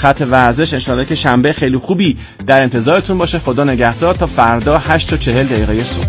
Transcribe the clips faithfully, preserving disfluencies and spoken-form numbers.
خط ورزش انشالله که شنبه خیلی خوبی در انتظارتون باشه. خدا نگهدار تا فردا هشت و چهل دقیقه صبح.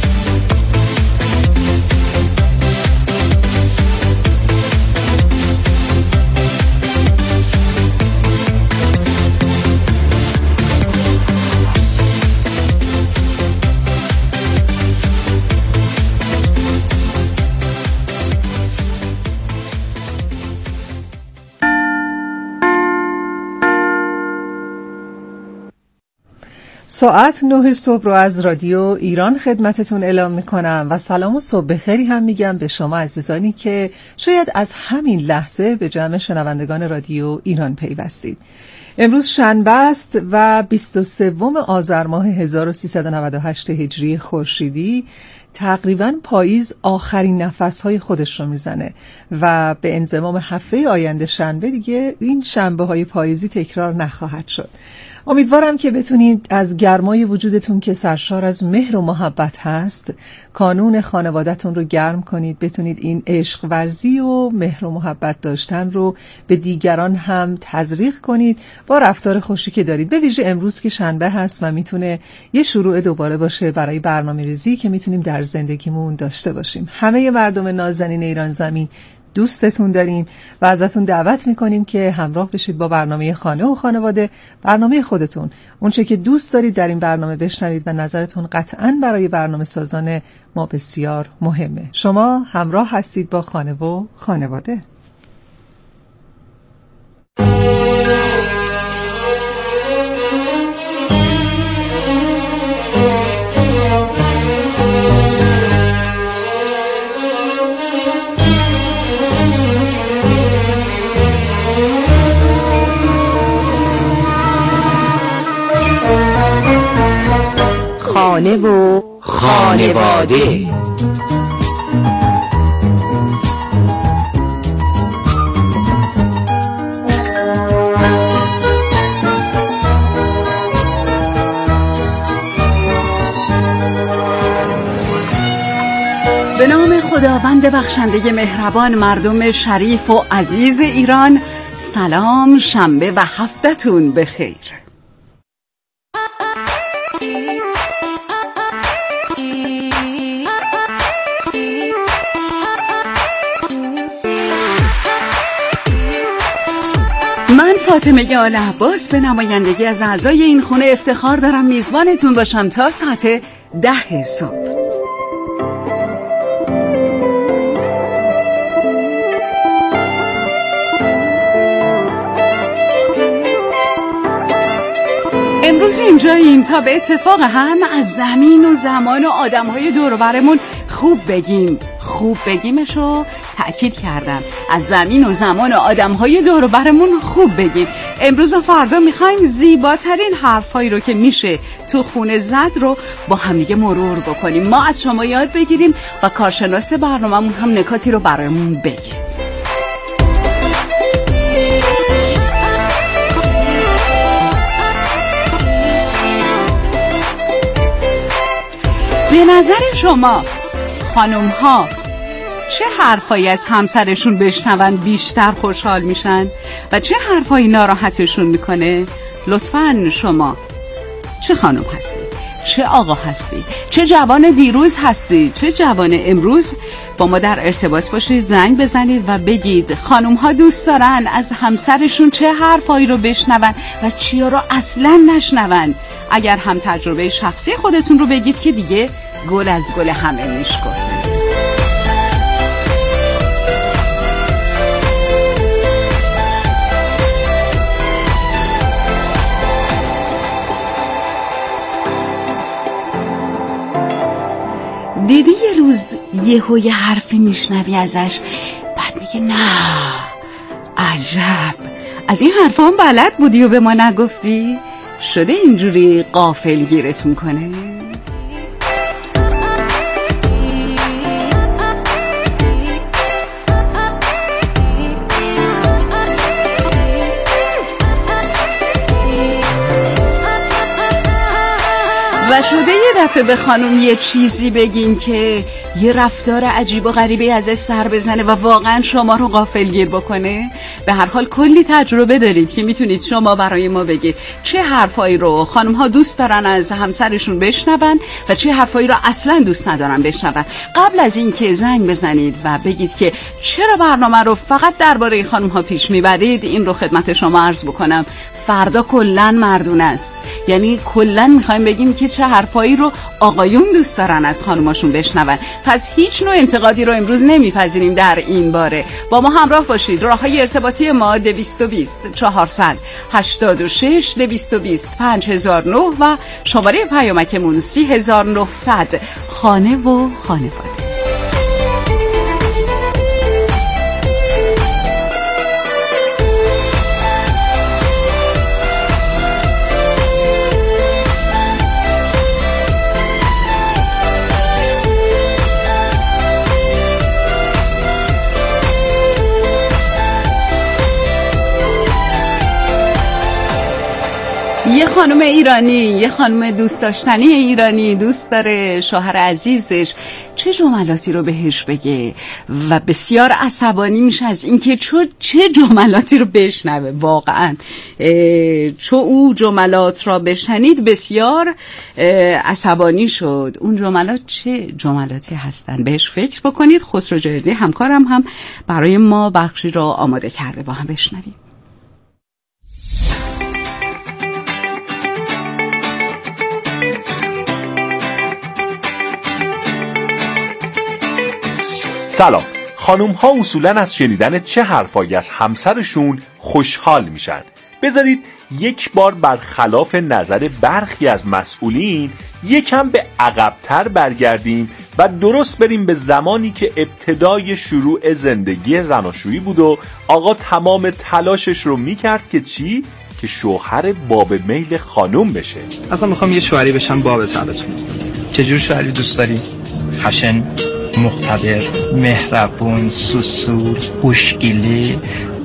ساعت نه صبح رو از رادیو ایران خدمتتون اعلام میکنم و سلام و صبح بخیری هم میگم به شما عزیزانی که شاید از همین لحظه به جمع شنوندگان رادیو ایران پیوستید. امروز شنبه است و بیست و سوم آذر ماه هزار و سیصد و نود و هشت هجری خورشیدی. تقریباً پاییز آخرین نفسهای خودش رو میزنه و به انضمام هفته آینده شنبه دیگه این شنبه های پاییزی تکرار نخواهد شد. امیدوارم که بتونید از گرمای وجودتون که سرشار از مهر و محبت هست کانون خانوادتون رو گرم کنید، بتونید این عشق ورزی و مهر و محبت داشتن رو به دیگران هم تزریق کنید با رفتار خوشی که دارید، به ویژه امروز که شنبه هست و میتونه یه شروع دوباره باشه برای برنامه‌ریزی که میتونیم در زندگیمون داشته باشیم. همه مردم نازنین ایران زمین دوستتون داریم و ازتون دعوت میکنیم که همراه بشید با برنامه خانه و خانواده، برنامه خودتون، اون چه که دوست دارید در این برنامه بشنوید و نظرتون قطعاً برای برنامه سازان ما بسیار مهمه. شما همراه هستید با خانه و خانواده. خانه و خانواده. به نام خداوند بخشنده مهربان، مردم شریف و عزیز ایران، سلام، شنبه و هفتتون بخیر. من فاطمه آل عباس به نمایندگی از اعضای این خونه افتخار دارم میزبانتون باشم تا ساعت ده صبح. امروز اینجاییم تا به اتفاق هم از زمین و زمان و آدم‌های دور و برمون خوب بگیم. خوب بگیمشو تأکید کردم، از زمین و زمان و آدم‌های دور و برمون خوب بگیم. امروز و فردا میخوایم زیباترین حرفایی رو که میشه تو خونه زد رو با همدیگه مرور بکنیم. ما از شما یاد بگیریم و کارشناس برنامه‌مون هم نکاتی رو برامون بگه. به نظر شما خانم ها چه حرفایی از همسرشون بشنون بیشتر خوشحال میشن و چه حرفایی ناراحتشون میکنه؟ لطفاً شما چه خانم هستی، چه آقا هستی، چه جوان دیروز هستی، چه جوان امروز، با ما در ارتباط باشید، زنگ بزنید و بگید خانم ها دوست دارن از همسرشون چه حرفایی رو بشنون و چیا رو اصلاً نشنون. اگر هم تجربه شخصی خودتون رو بگید که دیگه گل از گل همه میشکفه. دیدی یه روز یهو یه حرفی میشنوی ازش، بعد میگه نه عجب، از این حرفا هم بلد بودی و به ما نگفتی؟ شده اینجوری غافل گیرتون کنه؟ و و شده یه دفعه به خانم یه چیزی بگین که یه رفتار عجیب و غریبی ازش سر بزنه و واقعا شما رو غافلگیر بکنه؟ به هر حال کلی تجربه دارید که میتونید شما برای ما بگید چه حرفایی رو خانم ها دوست دارن از همسرشون بشنون و چه حرفایی رو اصلا دوست ندارن بشنون. قبل از این که زنگ بزنید و بگید که چرا برنامه رو فقط درباره خانم ها پیش میبرید، این رو خدمت شما عرض بکنم فردا کلن مردونه است. یعنی کلن میخوایم بگیم که چه حرفایی رو آقایون دوست دارن از خانماشون بشنون. پس هیچ نوع انتقادی رو امروز نمیپذیریم در این باره. با ما همراه باشید. راههای ارتباطی ما دویست و بیست چهارصد هشتاد و شش دویست و بیست پنج هزار و نه و شماره پیامکمون سی هزار و نهصد. خانه و خانواده. یه خانم ایرانی، یه خانم دوست داشتنی ایرانی دوست داره شوهر عزیزش چه جملاتی رو بهش بگه و بسیار عصبانی میشه از اینکه چه جملاتی رو بشنوه. واقعا چون او جملات را بشنید بسیار عصبانی شد. اون جملات چه جملاتی هستن؟ بهش فکر بکنید. خسرو جایدی همکارم هم برای ما بخشی را آماده کرده، با هم بشنویم. سلام. خانوم ها اصولاً از شنیدن چه حرفایی از همسرشون خوشحال میشن. بذارید یک بار برخلاف نظر برخی از مسئولین یکم به عقب‌تر برگردیم و درست بریم به زمانی که ابتدای شروع زندگی زناشویی بود و آقا تمام تلاشش رو میکرد که چی؟ که شوهر باب میل خانوم بشه. اصلا میخوام یه شوهری بشم باب سعادتون. چجور شوهری دوست داری؟ خشن، مقتدر، مهربون، سوسول، خوشگلی،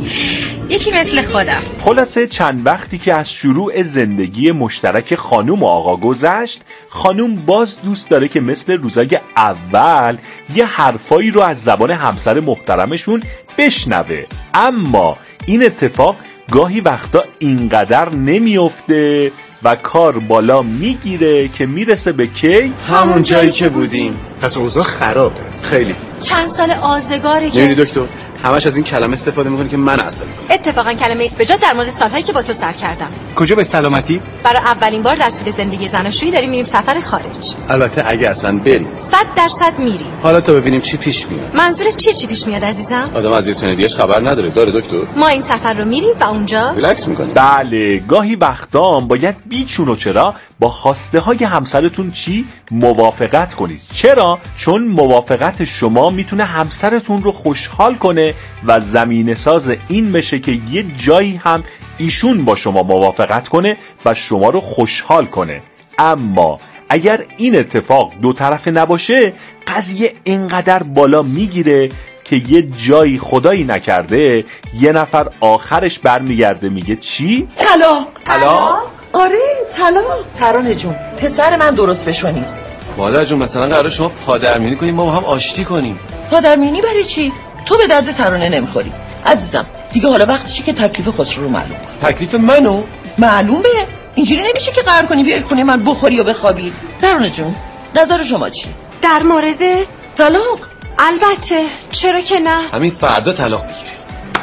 یکی مثل خودم. خلاصه چند وقتی که از شروع زندگی مشترک خانوم و آقا گذشت، خانوم باز دوست داره که مثل روزای اول یه حرفایی رو از زبان همسر محترمشون بشنوه. اما این اتفاق گاهی وقتا اینقدر نمیفته و کار بالا میگیره که میرسه به کی؟ همون جایی که بودیم. پس اوضاع خرابه خیلی. چند سال آزگاره که می‌بینی دکتر همش از این کلمه استفاده میکنه که من عصبی کنم. اتفاقا کلمه ایست بجا در مورد سالهایی که با تو سر کردم. کجا به سلامتی؟ برای اولین بار در طول زندگی زناشویی داریم میریم سفر خارج. البته اگه اصلا بریم صد درصد میریم. حالا تا ببینیم چی پیش میاد. منظورت چی چی پیش میاد عزیزم؟ آدم از یه سندیش خبر نداره. داره دکتر؟ ما این سفر رو میریم و اونجا ریلکس میکنیم. بله، گاهی وقتا باید بیچون و چرا با خواسته های همسرتون چی موافقت کنید. چرا؟ چون موافقت شما میتونه همسرتون رو خوشحال کنه و زمینه ساز این بشه که یه جایی هم ایشون با شما موافقت کنه و شما رو خوشحال کنه. اما اگر این اتفاق دو طرفه نباشه، قضیه اینقدر بالا میگیره که یه جایی خدایی نکرده یه نفر آخرش برمیگرده میگه چی؟ طلاق. طلاق؟ آره طلاق. ترانه جون پسر من درست بشو نیست. مادر جون مثلا قراره شما پادرمینی کنیم ما با هم آشتی کنیم. پادرمینی برای چی؟ تو به درد ترانه نمیخوری عزیزم. دیگه حالا وقتشه که تکلیف خسرو رو معلوم کن. تکلیف منو؟ معلوم به اینجوری نمیشه که قرار کنی بیای خونه من بخوری و بخوابی. ترانه جون نظر شما چی؟ در مورد طلاق؟ البته، چرا که نه. همین فردا طلاق بگیریم.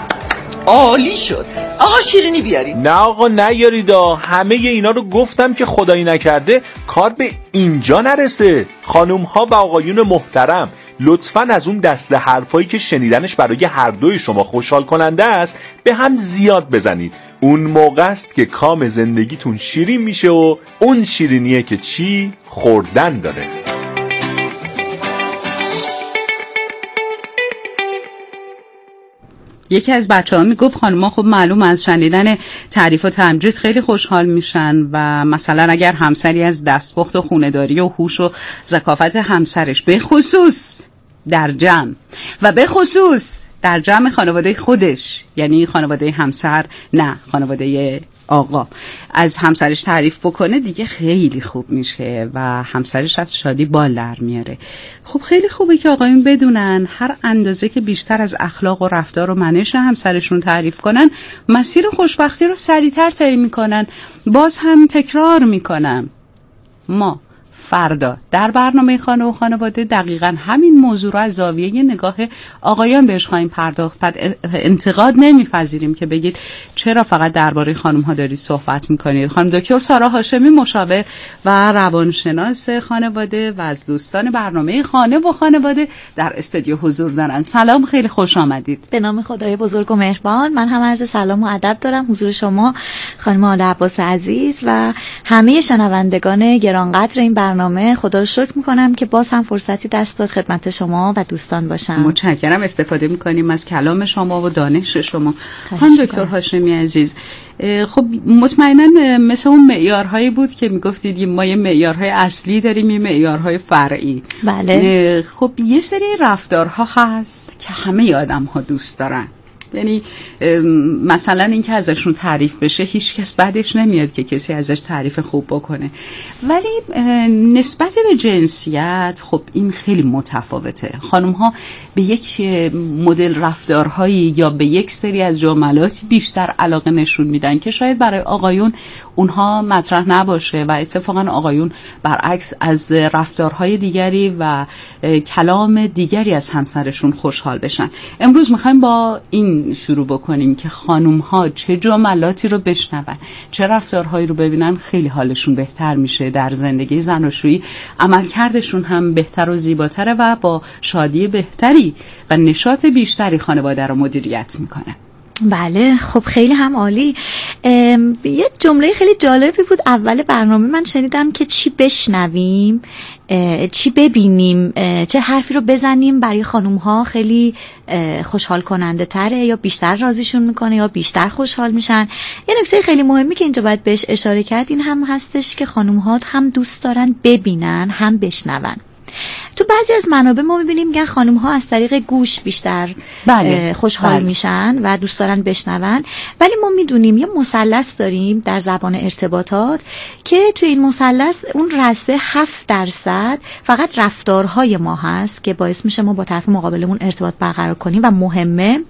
عالی شد. آقا شیرینی بیاریم. نه آقا نیاریدا. همه اینا رو گفتم که خدایی نکرده کار به اینجا نرسه. خانوم ها و آقایون محترم، لطفاً از اون دسته حرفایی که شنیدنش برای هر دوی شما خوشحال کننده است به هم زیاد بزنید. اون موقع است که کام زندگیتون شیرین میشه و اون شیرینیه که چی؟ خوردن داره. یکی از بچه‌ها میگفت خانم‌ها خب معلوم از شنیدن تعریف و تمجید خیلی خوشحال میشن و مثلا اگر همسری از دستپخت و خونه‌داری و هوش و ذکاوت همسرش به خصوص در جمع و به خصوص در جمع خانواده خودش، یعنی خانواده همسر نه خانواده آقا از همسرش تعریف بکنه دیگه خیلی خوب میشه و همسرش از شادی بال در میاره. خب خیلی خوبه که آقایون بدونن هر اندازه که بیشتر از اخلاق و رفتار و منش همسرشون تعریف کنن، مسیر خوشبختی رو سریعتر طی میکنن. باز هم تکرار میکنم، ما فردا در برنامه خانه و خانواده دقیقاً همین موضوع رو از زاویه نگاه آقایان بهش خواهیم پرداخت. بعد انتقاد نمیپذیریم که بگید چرا فقط درباره خانم ها دارید صحبت میکنید. خانم دکتر سارا هاشمی، مشاور و روانشناس خانواده و از دوستان برنامه خانه و خانواده در استودیو حضور دارن. سلام، خیلی خوش آمدید. به نام خدای بزرگ و مهربان. من هم عرض سلام و ادب دارم حضور شما خانم آل عباس عزیز و همه شنوندگان گرانقدر این برنامه. خدا رو شکر میکنم که باز هم فرصتی دست داد خدمت شما و دوستان باشم. متشکرم. استفاده میکنیم از کلام شما و دانش شما. خانم دکتر هاشمی عزیز، خب مطمئنا مثل اون معیارهایی بود که میگفتید ما یه معیارهای اصلی داریم، یه معیارهای فرعی. بله. خب یه سری رفتارها هست که همه آدم‌ها دوست دارن، یعنی مثلا این که ازشون تعریف بشه هیچ کس بعدش نمیاد که کسی ازش تعریف خوب بکنه، ولی نسبت به جنسیت خب این خیلی متفاوته. خانم ها به یک مدل رفتارهایی یا به یک سری از جملاتی بیشتر علاقه نشون میدن که شاید برای آقایون اونها مطرح نباشه و اتفاقا آقایون برعکس از رفتارهای دیگری و کلام دیگری از همسرشون خوشحال بشن. امروز میخوایم با این شروع بکنیم که خانوم ها چه جملاتی رو بشنون، چه رفتارهایی رو ببینن خیلی حالشون بهتر میشه، در زندگی زناشویی عملکردشون هم بهتر و زیباتره و با شادی بهتری و نشاط بیشتری خانواده رو مدیریت میکنه. بله، خب خیلی هم عالی. یه جمله خیلی جالبی بود اول برنامه من شنیدم که چی بشنویم، چی ببینیم، چه حرفی رو بزنیم برای خانوم ها خیلی خوشحال کننده تره، یا بیشتر راضیشون میکنه یا بیشتر خوشحال میشن. یه نکته خیلی مهمی که اینجا باید بهش اشاره کرد این هم هستش که خانوم ها هم دوست دارن ببینن هم بشنون. تو بعضی از منابع ما میبینیم میگن خانم ها از طریق گوش بیشتر بله. خوشحال بله. میشن و دوست دارن بشنون، ولی ما میدونیم یه مثلث داریم در زبان ارتباطات که توی این مثلث اون رسه هفت درصد فقط رفتارهای ما هست که باعث میشه ما با طرف مقابلمون ارتباط برقرار کنیم و مهمه.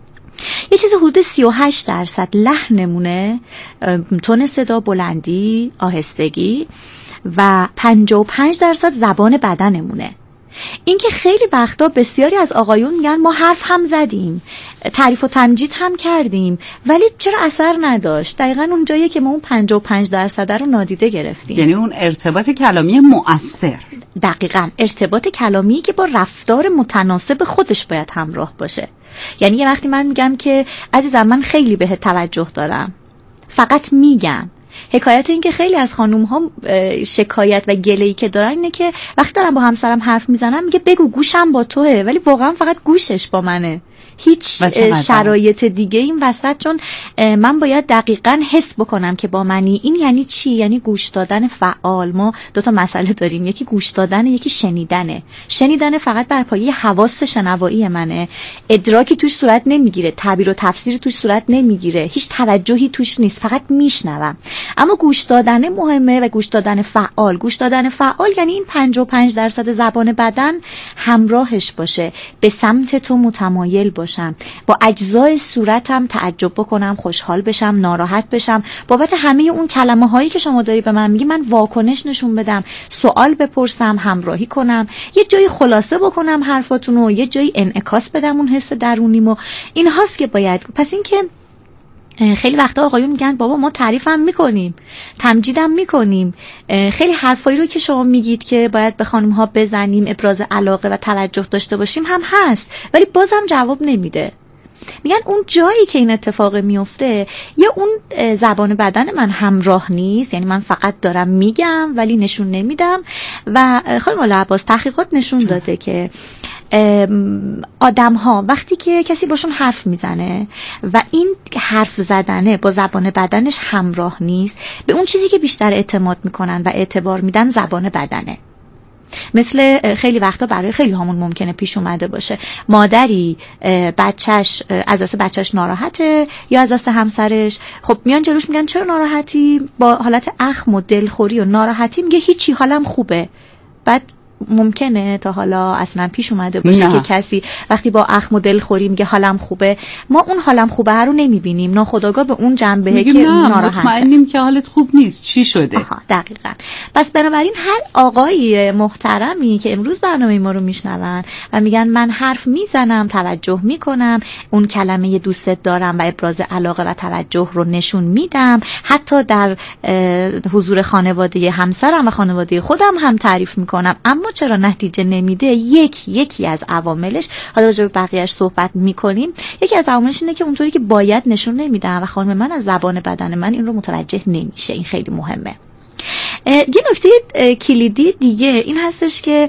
یه چیز حدود سی و هشت درصد لحنمونه، تون صدا، بلندی، آهستگی و پنجاه و پنج درصد زبان بدنمونه. این که خیلی وقتا بسیاری از آقایون میگن ما حرف هم زدیم، تعریف و تمجید هم کردیم، ولی چرا اثر نداشت؟ دقیقاً اون جاییه که ما اون پنجاه و پنج درصد رو نادیده گرفتیم. یعنی اون ارتباط کلامی مؤثر. دقیقاً ارتباط کلامی که با رفتار متناسب خودش باید همراه باشه. یعنی یه وقتی من میگم که عزیزم من خیلی بهت توجه دارم، فقط میگم. حکایت این که خیلی از خانوم ها شکایت و گله‌ای که دارن اینه که وقتی دارم با همسرم حرف میزنم میگه بگو گوشم با توه، ولی واقعا فقط گوشش با منه، هیچ شرایط دیگه این وسط. چون من باید دقیقاً حس بکنم که با منی. این یعنی چی؟ یعنی گوش دادن فعال. ما دو تا مسئله داریم، یکی گوش دادن، یکی شنیدنه. شنیدن فقط بر پایه حواس شنوایی منه، ادراکی توش صورت نمیگیره، تعبیر و تفسیری توش صورت نمیگیره، هیچ توجهی توش نیست، فقط میشنوم. اما گوش دادن مهمه و گوش دادن فعال. گوش دادن فعال یعنی این پنجاه و پنج درصد زبان بدن همراهش باشه، به سمت تو متمایل باشم، با اجزای صورتم تعجب بکنم، خوشحال بشم، ناراحت بشم، بابت همه اون کلمه هایی که شما داری به من میگی من واکنش نشون بدم، سوال بپرسم، همراهی کنم، یه جایی خلاصه بکنم حرفاتونو، یه جایی انعکاس بدم اون حس درونیمو. این هاست که باید. پس این که خیلی وقتا آقایون میگن بابا ما تعریفم میکنیم، تمجیدم میکنیم، خیلی حرفایی رو که شما میگید که باید به خانم ها بزنیم، ابراز علاقه و توجه داشته باشیم هم هست، ولی بازم جواب نمیده. میگن اون جایی که این اتفاق میفته یا اون زبان بدن من همراه نیست، یعنی من فقط دارم میگم ولی نشون نمیدم. و خانم آل عباس تحقیقات نشون داده که آدم ها وقتی که کسی باشون حرف میزنه و این حرف زدنه با زبان بدنش همراه نیست، به اون چیزی که بیشتر اعتماد میکنن و اعتبار میدن زبان بدنه. مثل خیلی وقتا برای خیلی همون ممکنه پیش اومده باشه مادری بچهش از دست بچهش ناراحته یا از دست همسرش، خب میان جلوش میگن چرا ناراحتی، با حالت اخم و دلخوری و ناراحتی میگه هیچی حالم خوبه. بعد ممکنه تا حالا اصلا پیش اومده باشه نه. که کسی وقتی با اخم و دلخوری میگه حالم خوبه، ما اون حالم خوبه رو نمیبینیم، ناخودآگاه به اون جنبه که ناراحته مطمئنیم که حالت خوب نیست، چی شده. آها دقیقاً. پس بنابراین هر آقایی محترمی که امروز برنامه ما رو میشنون و میگن من حرف میزنم، توجه میکنم، اون کلمه دوستت دارم و ابراز علاقه و توجه رو نشون میدم، حتی در حضور خانواده همسرم و خانواده خودم هم تعریف میکنم، اما چرا نتیجه نمیده؟ یک یکی از عواملش، حالا راجع به بقیه‌اش صحبت میکنیم، یکی از عواملش اینه که اونطوری که باید نشون نمیدم و خانم من از زبان بدن من این رو متوجه نمیشه. این خیلی مهمه. یه نکته کلیدی دیگه این هستش که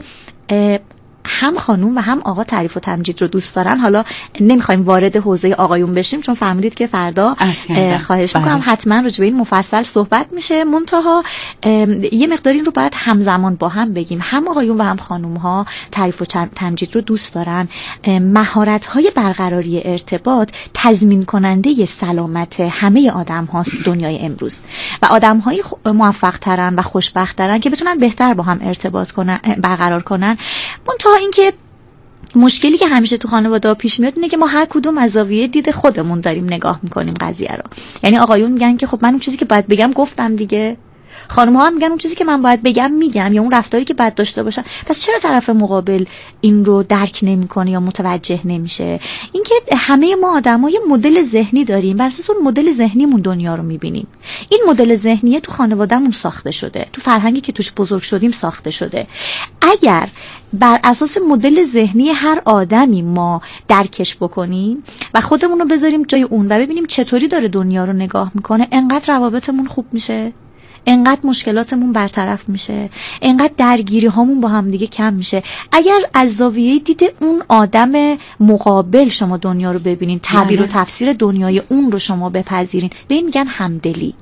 هم خانوم و هم آقا تعریف و تمجید رو دوست دارن. حالا نمیخوایم وارد حوزه آقایون بشیم چون فهمیدید که فردا خواهش میکنم حتما راجع به این مفصل صحبت میشه، منتها یه مقداری این رو باید همزمان با هم بگیم. هم آقایون و هم خانوم ها تعریف و تمجید رو دوست دارن. مهارت های برقراری ارتباط تضمین کننده سلامت همه آدم هاست دنیای امروز و آدم های موفق ترن و خوشبخت ترن که بتونن بهتر با هم ارتباط کنن، برقرار کنن. منتها اینکه مشکلی که همیشه تو خانواده پیش میاد اینه که ما هر کدوم از زاویه دید خودمون داریم نگاه میکنیم قضیه رو. یعنی آقایون میگن که خب من اون چیزی که باید بگم گفتم دیگه، خانم ها هم میگن اون چیزی که من باید بگم میگم، یا اون رفتاری که باید داشته باشم. پس چرا طرف مقابل این رو درک نمیکنه یا متوجه نمیشه؟ اینکه همه ما آدم‌ها یه مدل ذهنی داریم، بر اساس اون مدل ذهنیمون دنیا رو میبینیم. این مدل ذهنی تو خانوادهمون ساخته شده، تو فرهنگی که توش بزرگ شدیم ساخته شده. اگر بر اساس مدل ذهنی هر آدمی ما درکش بکنیم و خودمون رو بذاریم جای اون و ببینیم چطوری داره دنیا رو نگاه میکنه، انقدر روابطمون خوب میشه، انقدر مشکلاتمون برطرف میشه، انقدر درگیری هامون با هم دیگه کم میشه. اگر از زاویه دید اون آدم مقابل شما دنیا رو ببینین، تعبیر و تفسیر دنیای اون رو شما بپذیرین، به این میگن همدلی.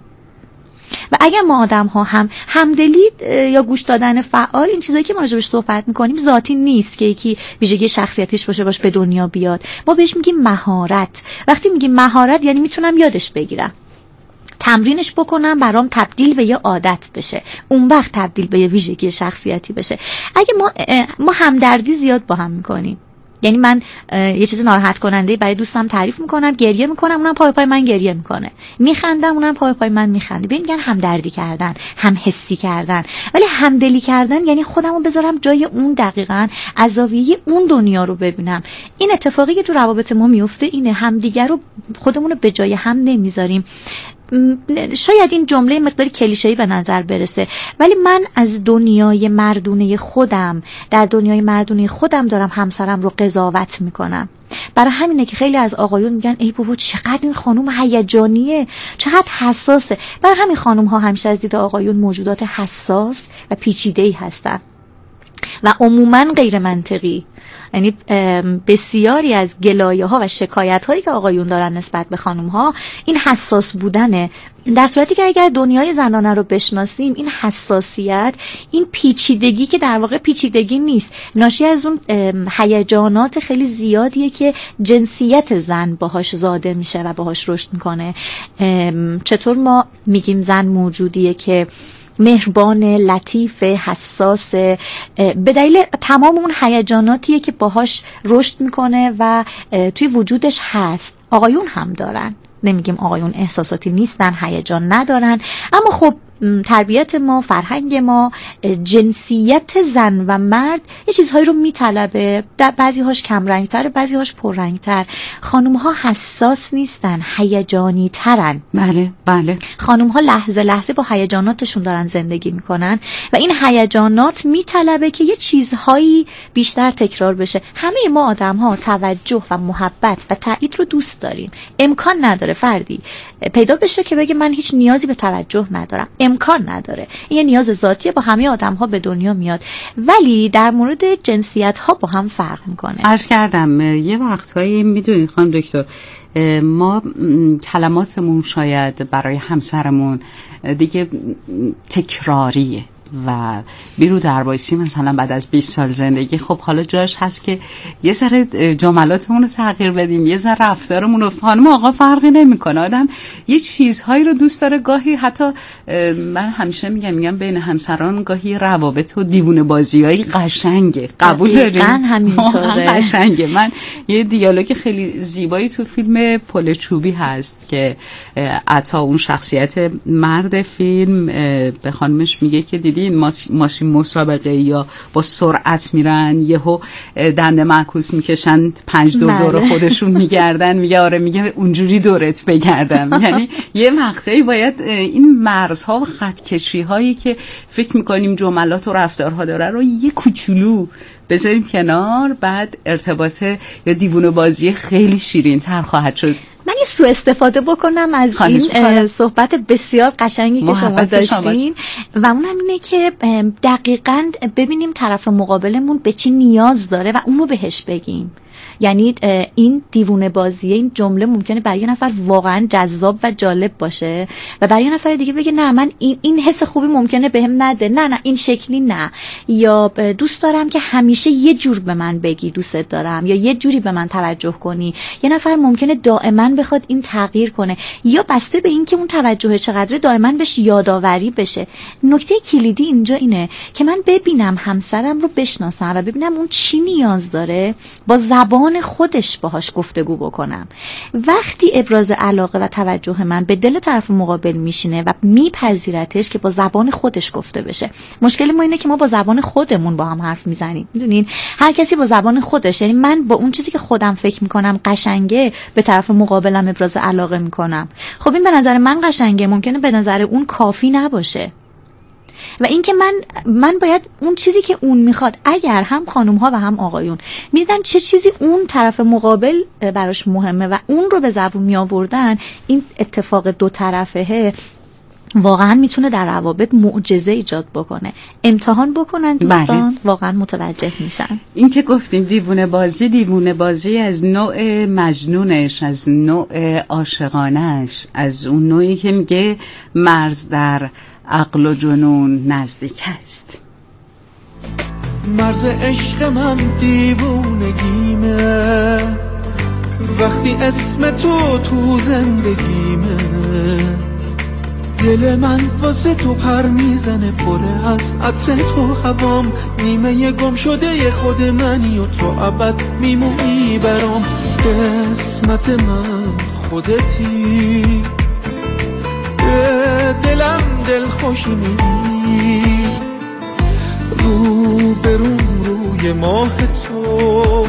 و اگر ما آدم ها هم همدلی یا گوش دادن فعال، این چیزایی که ما راجبش صحبت میکنیم ذاتی نیست که یکی ویژگی شخصیتیش باشه باش به دنیا بیاد. ما بهش میگیم مهارت. وقتی میگیم مهارت یعنی میتونم یادش بگیرم، تمرینش بکنم، برام تبدیل به یه عادت بشه، اون وقت تبدیل به یه ویژگی شخصیتی بشه. اگه ما ما همدردی زیاد با هم میکنیم، یعنی من یه چیز ناراحت کننده برای دوستم تعریف میکنم، گریه میکنم، اونم پای پای من گریه میکنه، میخندم، اونم پای پای من میخنده، ببین میگن همدردی کردن، هم حسی کردن. ولی همدلی کردن یعنی خودمو بذارم جای اون، دقیقاً از زاویه اون دنیا رو ببینم. این اتفاقی که تو روابط ما میفته اینه، همدیگر رو خودمون رو به جای هم نمیذاریم. شاید این جمله مقداری کلیشه‌ای به نظر برسه، ولی من از دنیای مردونه خودم، در دنیای مردونه خودم دارم همسرم رو قضاوت میکنم. برای همینه که خیلی از آقایون میگن ای بابا چقدر این خانم هیجانیه، چقدر حساسه. برای همین خانم ها همیشه از دید آقایون موجودات حساس و پیچیده‌ای هستن و عموماً غیر منطقی. یعنی بسیاری از گلایه ها و شکایت هایی که آقایون دارن نسبت به خانم ها این حساس بودنه، در صورتی که اگر دنیای زنانه رو بشناسیم، این حساسیت، این پیچیدگی که در واقع پیچیدگی نیست، ناشی از اون هیجانات خیلی زیادیه که جنسیت زن باهاش زاده میشه و باهاش رشد میکنه. چطور ما میگیم زن موجودیه که مهربان، لطیف، حساس، به دلیل تمام اون هیجاناتیه که باهاش رشد میکنه و توی وجودش هست. آقایون هم دارن، نمیگیم آقایون احساساتی نیستن، هیجان ندارن، اما خب تربیت ما، فرهنگ ما، جنسیت زن و مرد یه چیزهایی رو میطلبه، بعضی هاش کم رنگتر، بعضی هاش پر رنگتر. خانوم ها حساس نیستن، هیجانی ترن. بله بله. خانوم ها لحظه لحظه با هیجاناتشون دارن زندگی میکنن و این هیجانات میطلبه که یه چیزهایی بیشتر تکرار بشه. همه ما آدم ها توجه و محبت و تایید رو دوست داریم. امکان نداره فردی پیدا بشه که بگه من هیچ نیازی به توجه ندارم، امکان نداره. این یه نیاز ذاتیه، با همه آدم ها به دنیا میاد، ولی در مورد جنسیت ها با هم فرق میکنه. عرض کردم یه وقتهایی میدونید خانم دکتر، ما کلماتمون شاید برای همسرمون دیگه تکراریه و بیرو دربایسی مثلا بعد از بیست سال زندگی، خب حالا جاش هست که یه ذره جملاتمون رو تغییر بدیم، یه ذره رفتارمون رو. خانم آقا فرقی نمیکنه، آدم یه چیزهایی رو دوست داره. گاهی حتی من همیشه میگم میگم بین همسران گاهی روابط و دیوونه بازیایی قشنگه، قبول داریم؟ همینطوره قشنگه. من یه دیالوگ خیلی زیبایی تو فیلم پل چوبی هست که عطا اون شخصیت مرد فیلم به خانمش میگه که دیدین ماشین مسابقه یا با سرعت میرن یهو دنده معکوس میکشن پنج دور دور خودشون میگردن، میگه آره، میگه اونجوری دورت بگردم. یعنی یه مقطعی باید این مرزها و خطکشی هایی که فکر میکنیم جملات و رفتارها داره رو یه کوچولو بذاریم کنار، بعد ارتباط یا دیوونه بازی خیلی شیرین تر خواهد شد. من یه سوء استفاده بکنم از این صحبت بسیار قشنگی که شما داشتین و اونم اینه که دقیقاً ببینیم طرف مقابلمون به چی نیاز داره و اونو بهش بگیم. یعنی این دیوونه بازیه، این جمله ممکنه برای یه نفر واقعا جذاب و جالب باشه و برای یه نفر دیگه بگه نه من این این حس خوبی ممکنه بهم نده، نه نه این شکلی نه، یا دوست دارم که همیشه یه جور به من بگی دوستت دارم، یا یه جوری به من توجه کنی. یه نفر ممکنه دائما بخواد این تغییر کنه، یا بسته به این که اون توجه چقدر دائما بهش یادآوری بشه. نکته کلیدی اینجا اینه که من ببینم همسرم رو بشناسم و ببینم اون چی نیاز داره، با زبان خودش باهاش گفتگو بکنم. وقتی ابراز علاقه و توجه من به دل طرف مقابل میشینه و میپذیرتش که با زبان خودش گفته بشه. مشکل ما اینه که ما با زبان خودمون با هم حرف میزنیم. میدونین هر کسی با زبان خودش، یعنی من با اون چیزی که خودم فکر میکنم قشنگه به طرف مقابلم ابراز علاقه میکنم. خب این به نظر من قشنگه، ممکنه به نظر اون کافی نباشه. و اینکه من من باید اون چیزی که اون میخواد، اگر هم خانم ها و هم آقایون میدن چه چیزی اون طرف مقابل براش مهمه و اون رو به زبون می آوردن، این اتفاق دو طرفه واقعا میتونه در روابط معجزه ایجاد بکنه. امتحان بکنن دوستان، بله. واقعا متوجه میشن. این که گفتیم دیوونه بازی، دیوونه بازی از نوع مجنونش، از نوع عاشقانش، از اون نوعی که میگه مرز در عقل و جنون نزدیک است. مرز عشق من دیوونگیمه، وقتی اسم تو تو زندگیمه، دل من واسه تو پر میزنه، پره از عطر تو هوام، نیمه گم شده خود منی و تو ابد میمونی برام. قسمت من خودتی، دلم دل خوشی میدی، رو بروم روی ماه تو،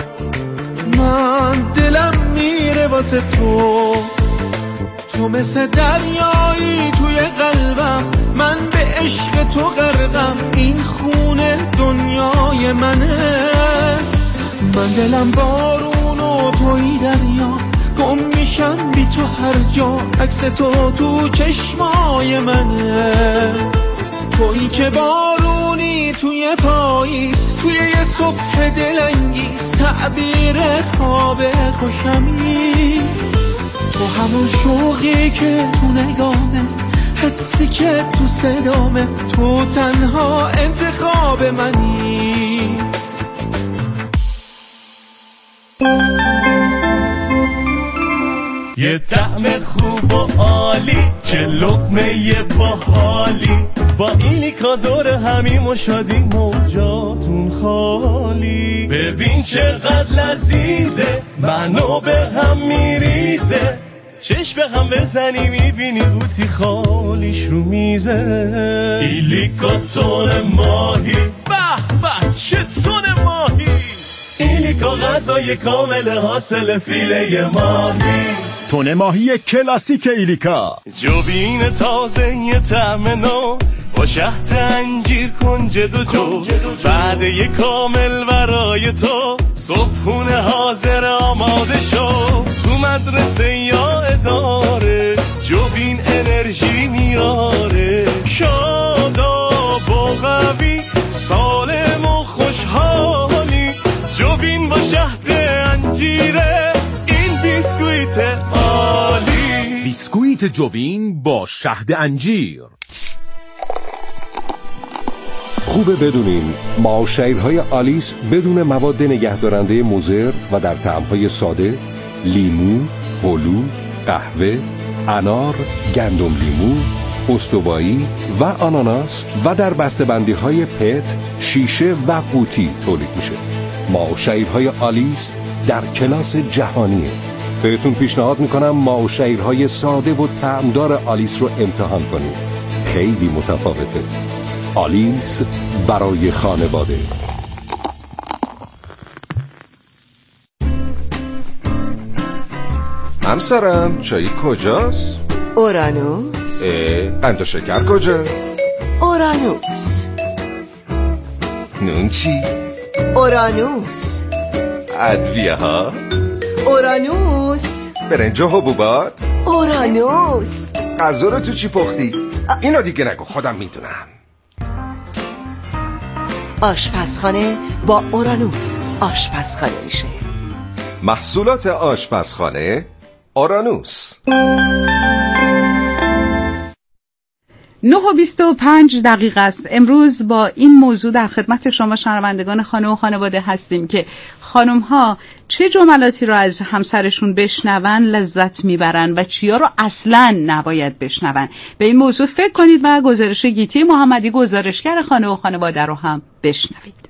من دلم میره واسه تو. تو مثل دریایی توی قلبم، من به عشق تو غرقم، این خونه دنیای منه. من دلم بارون و توی دریا، گم میشم بی تو هر جا، عکس تو تو چشمای منه. تویی که بارونی توی پاییز، توی یه صبح دلانگیز، تعبیر خواب خوشمی. تو همون شوقی که تو نگامه، حسی که تو صدامه، تو تنها انتخاب منی. یه طعم خوب و عالی، چه لقمه باحالی، با ایلیکا دور همیم و شادی موجاتون خالی. ببین چقدر لذیذه، منو به هم میریزه، چشم به هم بزنی میبینی قوطی خالیش رو میزه. ایلیکا تون ماهی، به به چه تون ماهی، ایلیکا غذای کامل حاصل فیله ماهی. تون ماهی کلاسیک ایلیکا، جوبین تازه یه طعم نو، با شهد انجیر کنجد و جو، بعد یه کامل برای تو، صبحونه حاضر آماده شو. تو مدرسه یا اداره، جوبین انرژی میاره، شاداب و قوی، سالم و خوشحالی. جوبین با شهد انجیره، این بیسکویت عالی. بیسکویت جوبین با شهد انجیر. خوبه بدونین معاشرهای آلیس بدون مواد نگهدارنده مضر و در طعمهای ساده، لیمو، هلو، قهوه، انار، گندم لیمو، استوایی و آناناس و در بسته‌بندی‌های پت، شیشه و قوطی تولید میشه. معاشرهای آلیس در کلاس جهانیه. بهتون پیشنهاد میکنم معاشرهای ساده و طعمدار آلیس رو امتحان کنید. خیلی متفاوته. آلیس برای خانواده. همسرم چایی کجاست؟ اورانوس. قند و شکر کجاست؟ اورانوس. نون چی؟ اورانوس. ادویه ها؟ اورانوس. برنج و حبوبات؟ اورانوس. غذا رو تو چی پختی؟ اینو دیگه نگو، خودم میدونم. آشپزخانه با اورانوس آشپزخانه میشه. محصولات آشپزخانه اورانوس. نه و بیست و پنج دقیقه است. امروز با این موضوع در خدمت شما شنوندگان خانم و خانواده هستیم که خانم ها چه جملاتی رو از همسرشون بشنون لذت میبرن و چیا رو اصلاً نباید بشنون. به این موضوع فکر کنید و گزارش گیتی محمدی گزارشگر خانم و خانواده رو هم بشنوید.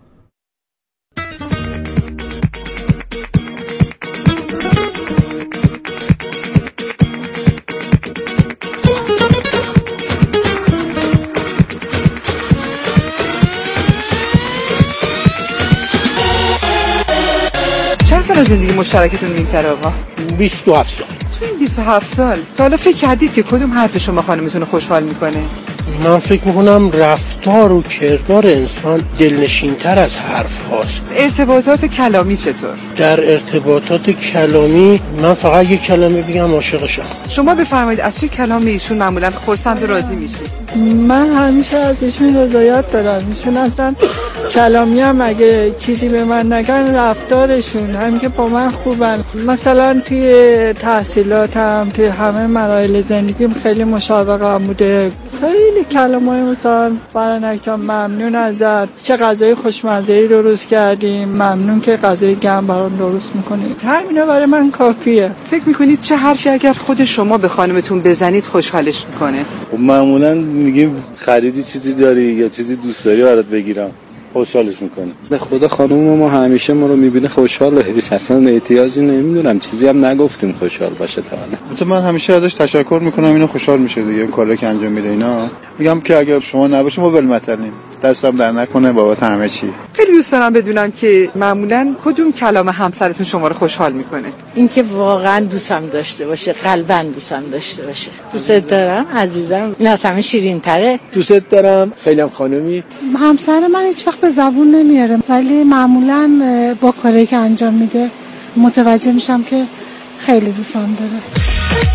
چند سال از زندگی مشترکتون میگذره آقا؟ بیست و هفت سال. تو این بیست و هفت سال تا حالا فکر کردید که کدوم حرف شما خانمتون خوشحال میکنه؟ من فکر میکنم رفتار و کردار انسان دلنشین‌تر از حرف هاست. ارتباطات کلامی چطور؟ در ارتباطات کلامی من فقط یک کلمه بگم عاشقشم. شما بفرمایید از چه کلامی ایشون معمولا خرسند و راضی میشید؟ من همیشه از ایشون رضایت دارم. ایشون اصلا کلامی هم اگه چیزی به من نگن رفتارشون همین که با من خوبن. مثلا توی تحصیلاتم توی همه مراحل زندگیم خیلی مسابقه بوده. خیلی کلمه‌ای مثلا فرانکم ممنون ازت، چه غذای خوشمزه‌ای درست کردیم، ممنون که غذای گرم برام درست می‌کنی. همینا برای من کافیه. فکر می‌کنید چه حرفی اگر خود شما به خانمتون بزنید خوشحالش می‌کنه؟ معمولاً میگیم خریدی چیزی داری یا چیزی دوست داری برات بگیرم، خوشحالش میکنه. به خدا خانم ما همیشه ما رو میبینه خوشحاله، هیچ اصلا احتیاجی نمیدونم چیزی هم نگفتیم خوشحال باشه. تا من همیشه ازش تشکر میکنم، اینو خوشحال میشه دیگه این کارا که انجام میده. اینا میگم که اگر شما نباشه ما ولمترنیم، دستم در نکنه بابت همه چی. خیلی دوست دارم بدونم که معمولا کدوم کلام همسرتون شما رو خوشحال میکنه؟ اینکه واقعا دوستم داشته باشه، قلباً دوستم داشته باشه. دوست دارم عزیزم، این از همه شیرین تره. دوست دارم، خیلی هم خانومی. همسر من هیچ وقت به زبون نمیاره ولی معمولا با کاری که انجام میده متوجه میشم که خیلی دوستم داره.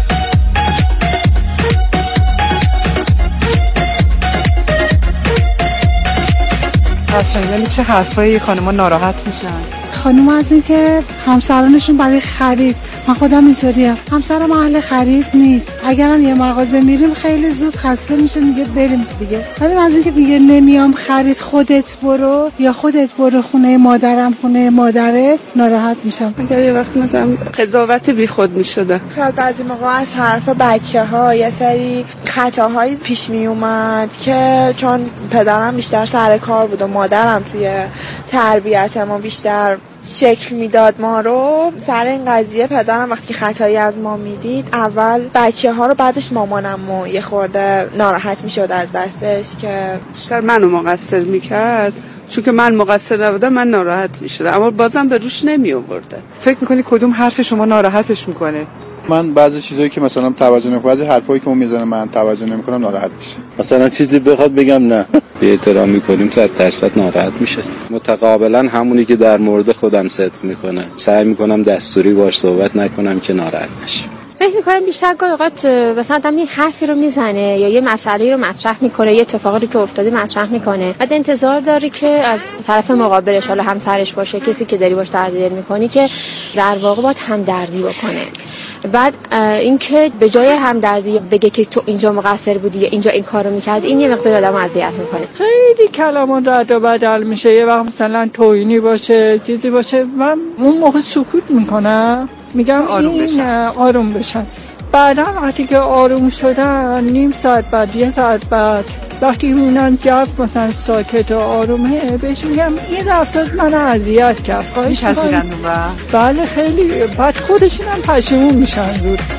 از شنیدن چه حرفایی خانم‌ها ناراحت میشن؟ خانم‌ها از این که همسرانشون برای خرید، من خودم اینطوریم، همسرم اهل خرید نیست. اگرم یه مغازه میریم خیلی زود خسته میشه میگه بریم دیگه. ولی از این که میگه نمیام خرید خودت برو یا خودت برو خونه مادرم خونه مادرت ناراحت میشم. اگر یه وقت مثلا قضاوت بیخود میشده، شاید بعضی موقع از طرف بچه‌ها یه سری خطاهایی پیش می اومد که چون پدرم بیشتر سر کار بود و مادرم توی تربیت ما بیشتر شکل میداد ما رو، سر این قضیه پدرم وقتی خطایی از ما میدید اول بچه ها رو بعدش مامانم رو یه خورده ناراحت میشد از دستش که بیشتر منو مقصر میکرد، چون که من مقصر نبودم من ناراحت میشدم، اما بازم به روش نمی آورده. فکر میکنی کدوم حرف شما ناراحتش میکنه؟ من بعضی چیزایی که مثلا توجه نمیکنم، بعضی حرفایی که اون میزنه من توجه نمیکنم ناراحت میشه. مثلا چیزی بخواد بگم نه بی احترام میکنیم صد درصد ناراحت میشه. متقابلا همونی که در مورد خودم صدق میکنه سعی میکنم دستوری باش صحبت نکنم که ناراحت نشه. فکر می‌کنم بیشتر گاهی اوقات مثلا آدم یه حرفی رو میزنه یا یه مسئله رو مطرح میکنه، یه اتفاقی رو که افتاده مطرح میکنه، بعد انتظار داری که از طرف مقابلش، حالا همسرش باشه، کسی که داری باش درد دل میکنی، که در واقع باید همدردی بکنه. بعد اینکه به جای همدردی بگه که تو اینجا مقصر بودی یا اینجا این کارو میکرد، این یه مقدار آدمو اذیت میکنه. خیلی کلام رد و بدل میشه، یه وقت مثلا توهینی باشه، چیزی باشه، من اون موقع سکوت میکنم، میگم آروم این بشن. آروم بشن. بعدا وقتی که آروم شدن، نیم ساعت بعد، یه ساعت بعد، وقتی میبینن جو مثلا ساکت و آرومه، بهش میگم این رفتار منو اذیت کرد. میپذیرن؟ بله خیلی. بعد خودشون هم پشیمون میشن دور.